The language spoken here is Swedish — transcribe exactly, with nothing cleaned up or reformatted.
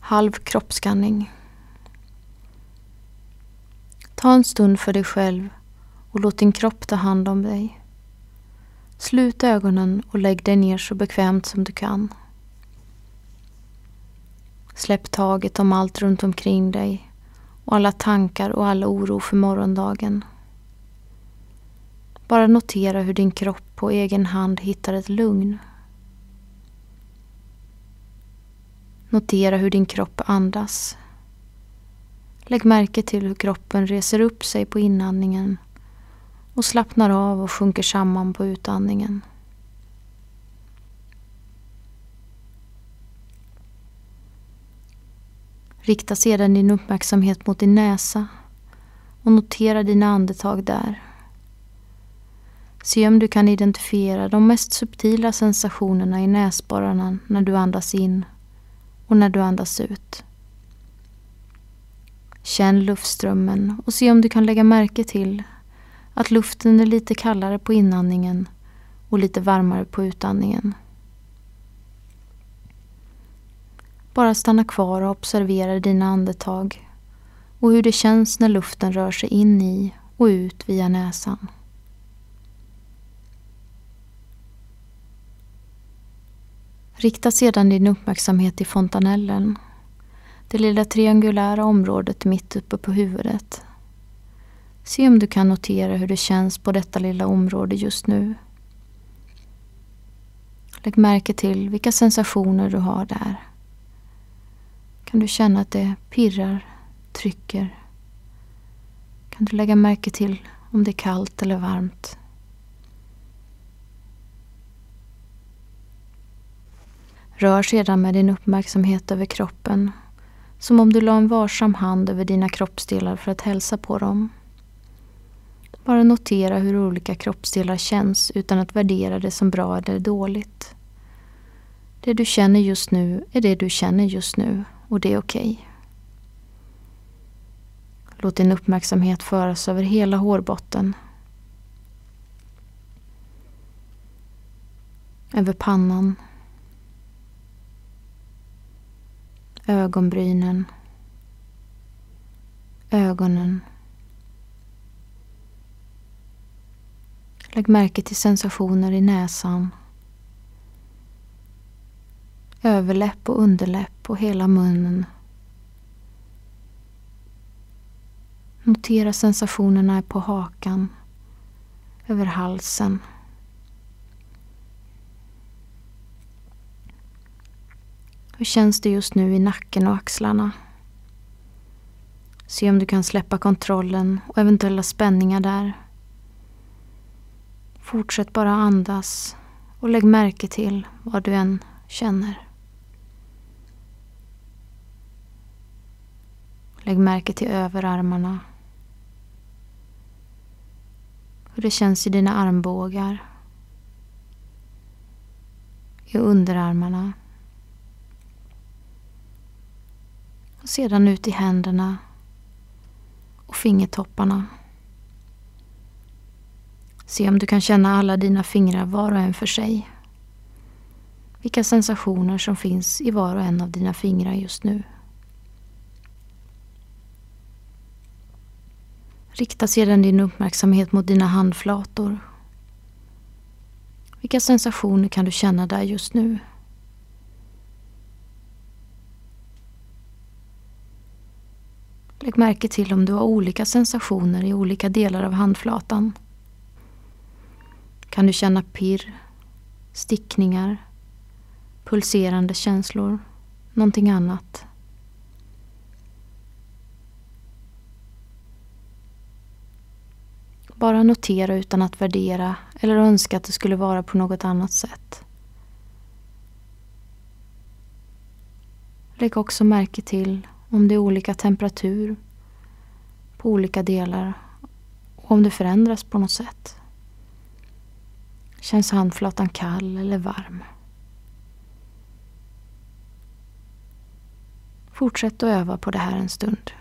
Halv kroppsskanning. Ta en stund för dig själv och låt din kropp ta hand om dig. Slut ögonen och lägg dig ner så bekvämt som du kan. Släpp taget om allt runt omkring dig och alla tankar och all oro för morgondagen. Bara notera hur din kropp på egen hand hittar ett lugn. Notera hur din kropp andas. Lägg märke till hur kroppen reser upp sig på inandningen och slappnar av och sjunker samman på utandningen. Rikta sedan din uppmärksamhet mot din näsa och notera dina andetag där. Se om du kan identifiera de mest subtila sensationerna i näsborrarna när du andas in och när du andas ut. Känn luftströmmen och se om du kan lägga märke till att luften är lite kallare på inandningen och lite varmare på utandningen. Bara stanna kvar och observera dina andetag och hur det känns när luften rör sig in i och ut via näsan. Rikta sedan din uppmärksamhet till fontanellen, det lilla triangulära området mitt uppe på huvudet. Se om du kan notera hur det känns på detta lilla område just nu. Lägg märke till vilka sensationer du har där. Kan du känna att det pirrar, trycker? Kan du lägga märke till om det är kallt eller varmt? Rör sedan med din uppmärksamhet över kroppen, som om du la en varsam hand över dina kroppsdelar för att hälsa på dem. Bara notera hur olika kroppsdelar känns utan att värdera det som bra eller dåligt. Det du känner just nu är det du känner just nu och det är okej. Låt din uppmärksamhet föras över hela hårbotten. Över pannan. Ögonbrynen. Ögonen. Lägg märke till sensationer i näsan. Överläpp och underläpp och hela munnen. Notera sensationerna på hakan, över halsen. Hur känns det just nu i nacken och axlarna? Se om du kan släppa kontrollen och eventuella spänningar där. Fortsätt bara andas och lägg märke till vad du än känner. Lägg märke till överarmarna. Hur det känns i dina armbågar. I underarmarna. Och sedan ut i händerna och fingertopparna. Se om du kan känna alla dina fingrar var och en för sig. Vilka sensationer som finns i var och en av dina fingrar just nu. Rikta sedan din uppmärksamhet mot dina handflator. Vilka sensationer kan du känna där just nu? Lägg märke till om du har olika sensationer i olika delar av handflatan. Kan du känna pirr, stickningar, pulserande känslor, någonting annat? Bara notera utan att värdera eller önska att det skulle vara på något annat sätt. Lägg också märke till om det är olika temperatur på olika delar och om det förändras på något sätt. Känns handflatan kall eller varm? Fortsätt att öva på det här en stund.